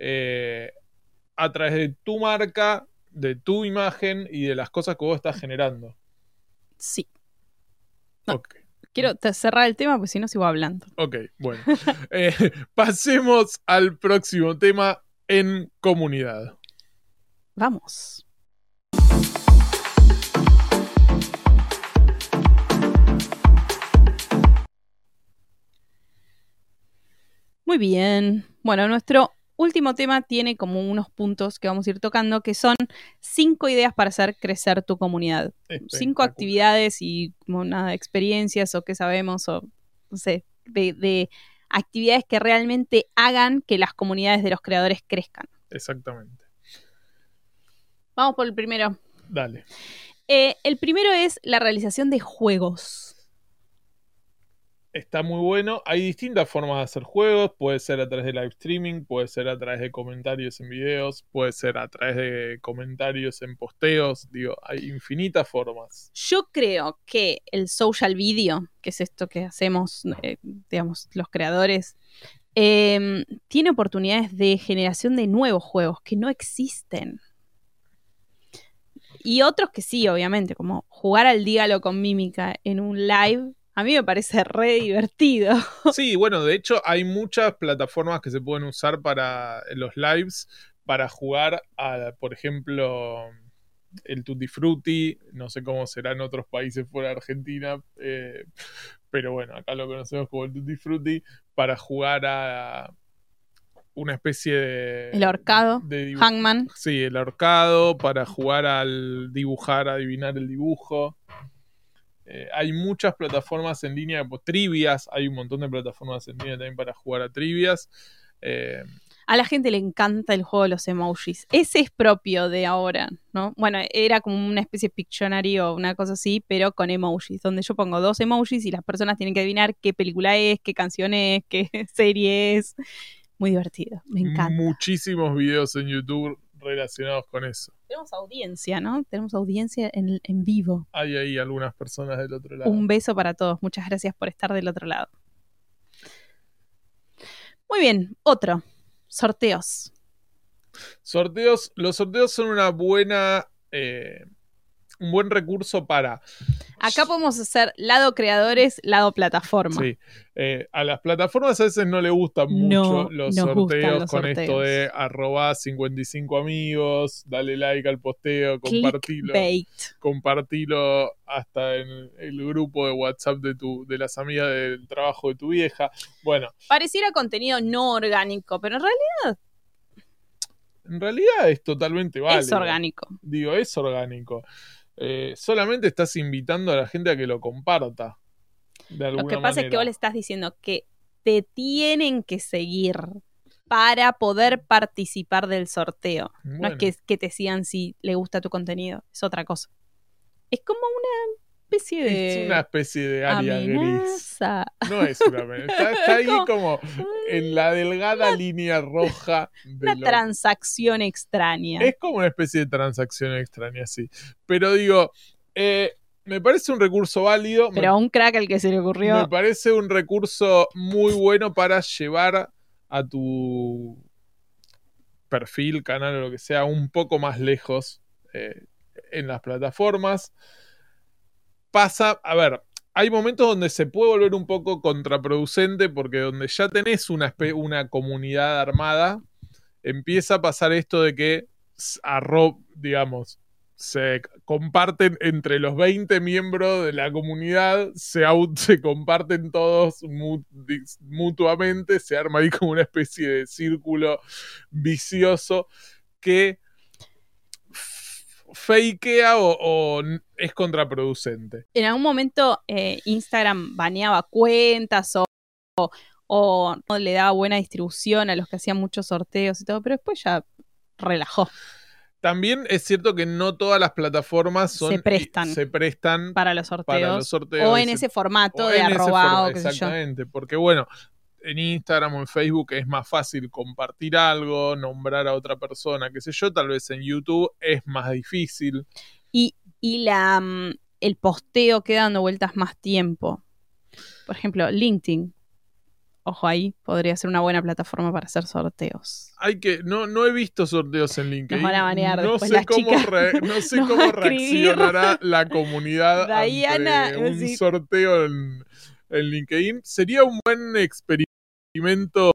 a través de tu marca, de tu imagen y de las cosas que vos estás generando. Sí. No, Ok. Quiero cerrar el tema porque si no sigo hablando. Ok, bueno. Pasemos al próximo tema en comunidad. Vamos. Muy bien. Bueno, nuestro último tema tiene como unos puntos que vamos a ir tocando, que son 5 ideas para hacer crecer tu comunidad. 5 actividades y como nada, experiencias o qué sabemos o no sé, de actividades que realmente hagan que las comunidades de los creadores crezcan. Exactamente. Vamos por el primero. Dale. El primero es la realización de juegos. Está muy bueno. Hay distintas formas de hacer juegos. Puede ser a través de live streaming, puede ser a través de comentarios en videos, puede ser a través de comentarios en posteos. Digo, hay infinitas formas. Yo creo que el social video, que es esto que hacemos, digamos, los creadores, tiene oportunidades de generación de nuevos juegos que no existen. Y otros que sí, obviamente, como jugar al Dígalo con Mímica en un live. A mí me parece re divertido. Sí, bueno, de hecho hay muchas plataformas que se pueden usar para los lives para jugar a, por ejemplo, el Tutti Frutti. No sé cómo será en otros países fuera de Argentina, pero bueno, acá lo conocemos como el Tutti Frutti, para jugar a una especie de... El ahorcado, Hangman. Sí, el ahorcado, para jugar al dibujar, adivinar el dibujo. Hay muchas plataformas en línea, trivias, hay un montón de plataformas en línea también para jugar a trivias. A la gente le encanta el juego de los emojis. Ese es propio de ahora, ¿no? Bueno, era como una especie de Pictionary o una cosa así, pero con emojis, donde yo pongo 2 emojis y las personas tienen que adivinar qué película es, qué canción es, qué serie es. Muy divertido, me encanta. Muchísimos videos en YouTube relacionados con eso. Tenemos audiencia, ¿no? Tenemos audiencia en vivo. Hay ahí algunas personas del otro lado. Un beso para todos. Muchas gracias por estar del otro lado. Muy bien, otro. Sorteos. Los sorteos son una buena... un buen recurso para... Acá podemos hacer lado creadores, lado plataforma. Sí. A las plataformas a veces no le gustan mucho los sorteos con esto de @55 amigos, dale like al posteo, compartilo hasta en el grupo de WhatsApp de las amigas del trabajo de tu vieja. Bueno. Pareciera contenido no orgánico, pero en realidad es totalmente válido. Es orgánico. Digo, es orgánico. Solamente estás invitando a la gente a que lo comparta. De alguna Lo que pasa manera. es que vos le estás diciendo que te tienen que seguir para poder participar del sorteo. Bueno. No es que te sigan si le gusta tu contenido. Es otra cosa. Es como una especie de... Es una especie de área amenaza. Gris. No es una amenaza. Está ahí como en la delgada línea roja. Una transacción extraña. Es como una especie de transacción extraña, sí. Pero digo, me parece un recurso válido. Pero a un crack al que se le ocurrió. Me parece un recurso muy bueno para llevar a tu perfil, canal o lo que sea un poco más lejos en las plataformas. A ver, hay momentos donde se puede volver un poco contraproducente porque donde ya tenés una comunidad armada, empieza a pasar esto de que digamos, se comparten entre los 20 miembros de la comunidad, se comparten todos mutuamente, se arma ahí como una especie de círculo vicioso que fakea o es contraproducente. En algún momento Instagram baneaba cuentas o no le daba buena distribución a los que hacían muchos sorteos y todo, pero después ya relajó. También es cierto que no todas las plataformas se prestan para los sorteos o en ese formato de arrobado, qué sé yo. Exactamente, porque bueno, en Instagram o en Facebook es más fácil compartir algo, nombrar a otra persona, qué sé yo, tal vez en YouTube es más difícil. Y el posteo queda dando vueltas más tiempo. Por ejemplo, LinkedIn. Ojo ahí, podría ser una buena plataforma para hacer sorteos. No he visto sorteos en LinkedIn. Nos van a banear no después sé las cómo chicas. No sé cómo reaccionará la comunidad Diana, ante un sorteo en LinkedIn. Sería un buen experimento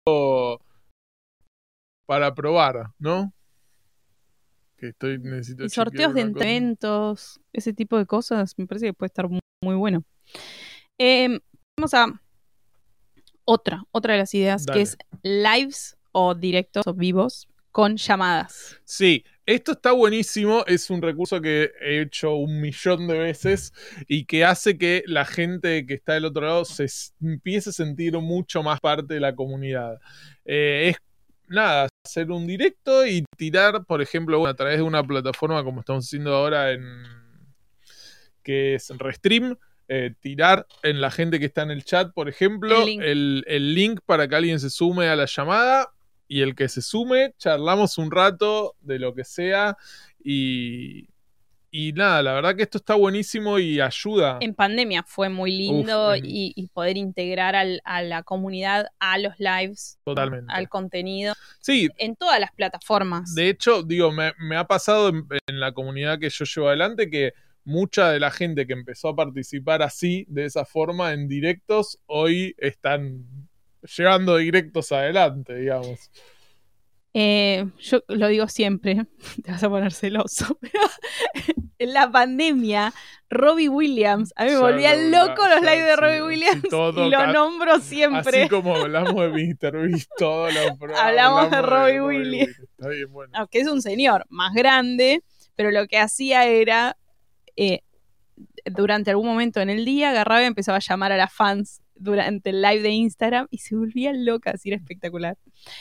para probar, ¿no? Que necesito y sorteos de eventos, ese tipo de cosas, me parece que puede estar muy, muy bueno. Vamos a otra de las ideas. Dale. Que es lives o directos o vivos con llamadas. Sí, esto está buenísimo, es un recurso que he hecho 1.000.000 de veces y que hace que la gente que está del otro lado se empiece a sentir mucho más parte de la comunidad. Es nada, hacer un directo y tirar, por ejemplo, a través de una plataforma como estamos haciendo ahora que es Restream. Tirar en la gente que está en el chat, por ejemplo, el link para que alguien se sume a la llamada y el que se sume, charlamos un rato de lo que sea y nada, la verdad que esto está buenísimo y ayuda. En pandemia fue muy lindo y poder integrar a la comunidad a los lives. Totalmente. Al contenido. Sí. En todas las plataformas. De hecho, digo, me ha pasado en la comunidad que yo llevo adelante que mucha de la gente que empezó a participar así, de esa forma, en directos, hoy están llevando directos adelante, digamos. Yo lo digo siempre, te vas a poner celoso, pero en la pandemia, Robbie Williams, a mí me volvían loco los lives de Robbie Williams y lo nombro siempre. Así como hablamos de MrBeast, todos los hablamos de Robbie Williams. Está bien, bueno. Que es un señor más grande, pero lo que hacía era, durante algún momento en el día, agarraba y empezaba a llamar a las fans durante el live de Instagram y se volvían locas, y era espectacular.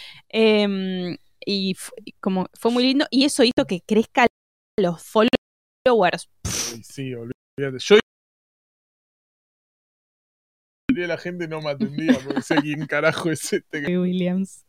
Y como fue muy lindo, y eso hizo que crezcan los followers. Sí, olvídate. Yo la gente no me atendía porque sé quién carajo es este. Williams.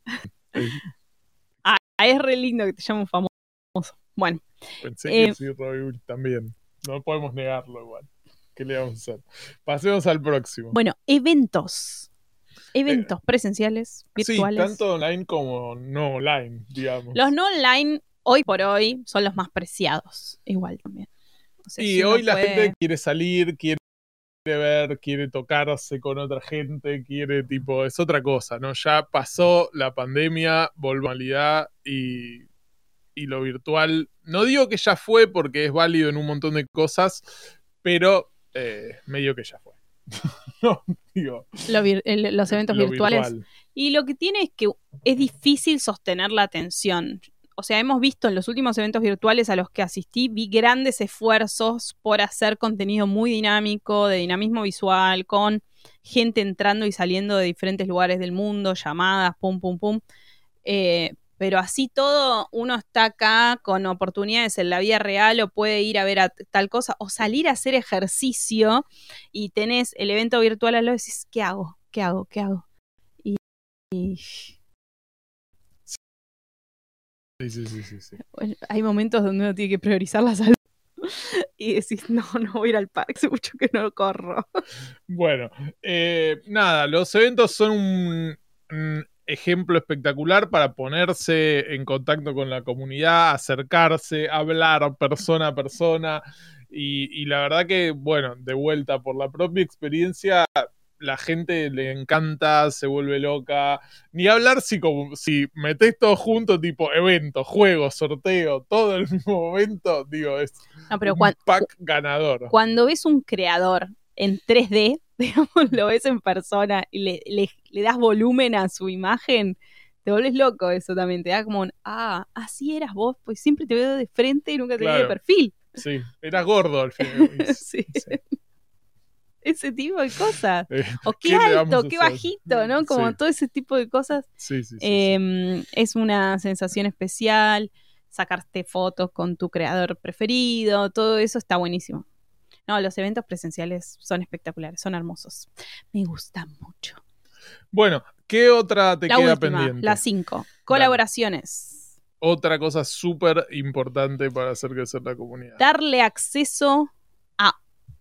Es re lindo que te llamen famoso. Bueno. Pensé que sí, Robbie Williams también. No podemos negarlo igual. ¿Qué le vamos a hacer? Pasemos al próximo. Bueno, eventos presenciales, virtuales. Sí, tanto online como no online, digamos. Los no online, hoy por hoy, son los más preciados. Igual también. O sea, y hoy la gente quiere salir, quiere ver, quiere tocarse con otra gente, quiere es otra cosa, ¿no? Ya pasó la pandemia, volvió a la normalidad y lo virtual, no digo que ya fue porque es válido en un montón de cosas, pero medio que ya fue. No, digo, los eventos virtuales. Virtual. Y lo que tiene es que es difícil sostener la atención. O sea, hemos visto en los últimos eventos virtuales a los que asistí, vi grandes esfuerzos por hacer contenido muy dinámico, de dinamismo visual, con gente entrando y saliendo de diferentes lugares del mundo, llamadas, pum, pum, pum. Pero así todo, uno está acá con oportunidades en la vida real o puede ir a ver a tal cosa o salir a hacer ejercicio y tenés el evento virtual al lado y decís, ¿qué hago? Y Sí. Bueno, hay momentos donde uno tiene que priorizar la salud y decís, no voy a ir al parque, hace mucho que no corro. Bueno, nada, los eventos son un ejemplo espectacular para ponerse en contacto con la comunidad, acercarse, hablar persona a persona y la verdad que, bueno, de vuelta por la propia experiencia, la gente le encanta, se vuelve loca. Ni hablar si metés todo junto, tipo evento, juego, sorteo, todo el mismo momento, digo, es un pack ganador. Cuando ves un creador en 3D, digamos, lo ves en persona y le das volumen a su imagen, te volvés loco. Eso también te da como así eras vos, pues siempre te veo de frente y nunca te veo de perfil. Sí, eras gordo al final. Sí. Ese tipo de cosas. O qué alto, qué bajito, ¿no? Como todo ese tipo de cosas. Sí. Es una sensación especial. Sacarte fotos con tu creador preferido, todo eso está buenísimo. No, los eventos presenciales son espectaculares, son hermosos. Me gustan mucho. Bueno, ¿qué otra te queda pendiente? La 5. Colaboraciones. Dale. Otra cosa súper importante para hacer crecer la comunidad. Darle acceso a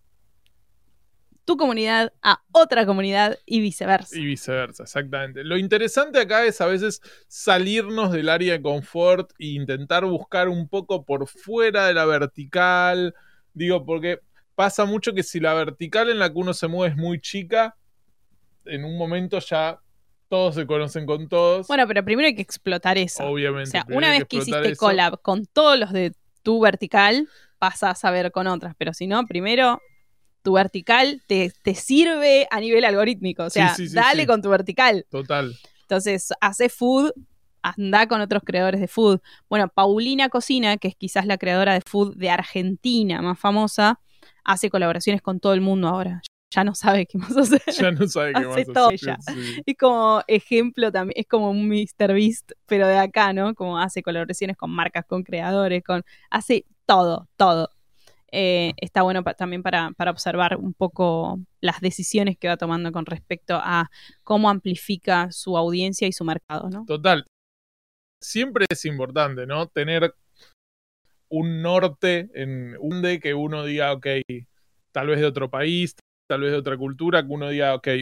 tu comunidad a otra comunidad y viceversa. Y viceversa, exactamente. Lo interesante acá es a veces salirnos del área de confort e intentar buscar un poco por fuera de la vertical. Digo, porque pasa mucho que si la vertical en la que uno se mueve es muy chica, en un momento ya todos se conocen con todos. Bueno, pero primero hay que explotar eso. Obviamente. O sea, una vez que hiciste collab con todos los de tu vertical, pasas a ver con otras. Pero si no, primero tu vertical te sirve a nivel algorítmico. O sea, dale con tu vertical. Total. Entonces, hace food, anda con otros creadores de food. Bueno, Paulina Cocina, que es quizás la creadora de food de Argentina más famosa, hace colaboraciones con todo el mundo ahora. Ya no sabe qué más hacer. Ya no sabe qué más hacer. Todo ella. Sí. Es como ejemplo también, es como un MrBeast, pero de acá, ¿no? Como hace colaboraciones con marcas, con creadores, hace todo. Está bueno también para observar un poco las decisiones que va tomando con respecto a cómo amplifica su audiencia y su mercado, ¿no? Total. Siempre es importante, ¿no? Tener un norte en que uno diga, ok, tal vez de otro país, tal vez de otra cultura, que uno diga, ok,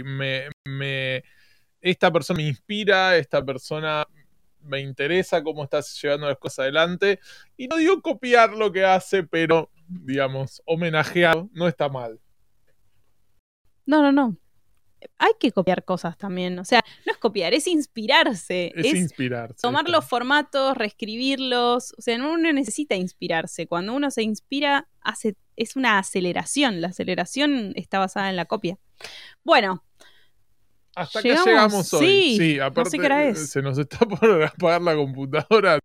esta persona me inspira, esta persona me interesa cómo estás llevando las cosas adelante. Y no digo copiar lo que hace, pero, digamos, homenajear no está mal. No. hay que copiar cosas también. O sea, no es copiar, es inspirarse. Es inspirarse. Tomar los formatos, reescribirlos. O sea, uno necesita inspirarse. Cuando uno se inspira, es una aceleración. La aceleración está basada en la copia. Bueno. Hasta acá llegamos hoy. Sí, aparte no sé qué hora es. Se nos está por apagar la computadora.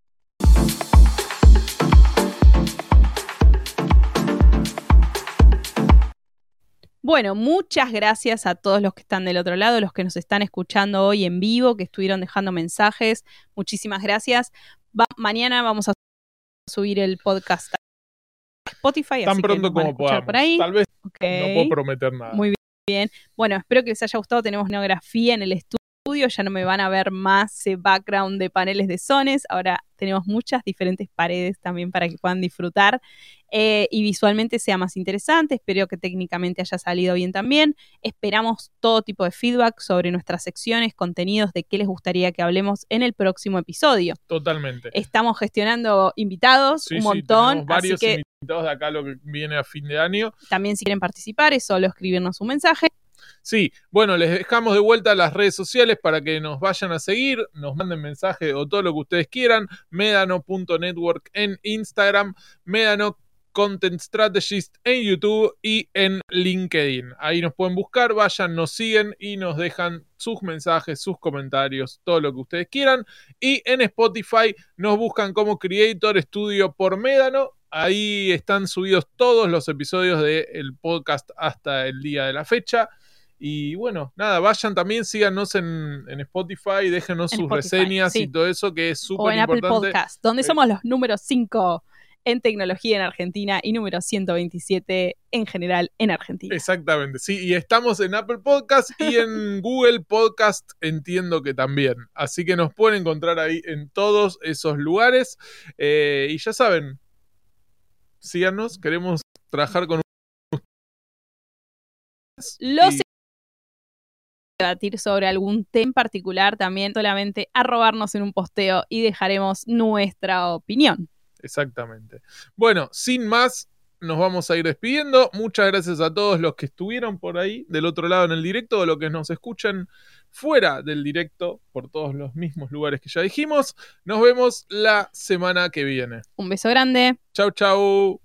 Bueno, muchas gracias a todos los que están del otro lado, los que nos están escuchando hoy en vivo, que estuvieron dejando mensajes. Muchísimas gracias. Mañana vamos a subir el podcast a Spotify. Tan así pronto que como podamos. Por ahí. Tal vez no puedo prometer nada. Muy bien. Bueno, espero que les haya gustado. Tenemos escenografía en el estudio. Ya no me van a ver más background de paneles de sones. Ahora tenemos muchas diferentes paredes también para que puedan disfrutar. Y visualmente sea más interesante. Espero que técnicamente haya salido bien también. Esperamos todo tipo de feedback sobre nuestras secciones, contenidos, de qué les gustaría que hablemos en el próximo episodio. Totalmente. Estamos gestionando invitados, un montón. Tenemos varios invitados de acá lo que viene a fin de año. También si quieren participar es solo escribirnos un mensaje. Sí, bueno, les dejamos de vuelta las redes sociales para que nos vayan a seguir, nos manden mensaje o todo lo que ustedes quieran. Medano.network en Instagram, Medano Content Strategist en YouTube y en LinkedIn. Ahí nos pueden buscar, vayan, nos siguen y nos dejan sus mensajes, sus comentarios, todo lo que ustedes quieran. Y en Spotify nos buscan como Creator Studio por Medano. Ahí están subidos todos los episodios del podcast hasta el día de la fecha. Y bueno, nada, vayan también, síganos en Spotify, déjenos sus reseñas y todo eso, que es súper importante. O en Apple Podcast, donde somos los números 5 en tecnología en Argentina y número 127 en general en Argentina. Exactamente, sí, y estamos en Apple Podcast y en Google Podcast, entiendo que también. Así que nos pueden encontrar ahí en todos esos lugares. Y ya saben, síganos, queremos trabajar con los debatir sobre algún tema en particular, también solamente arrobarnos en un posteo y dejaremos nuestra opinión. Exactamente. Bueno, sin más, nos vamos a ir despidiendo. Muchas gracias a todos los que estuvieron por ahí del otro lado en el directo, o los que nos escuchan fuera del directo, por todos los mismos lugares que ya dijimos. Nos vemos la semana que viene. Un beso grande. Chau, chau.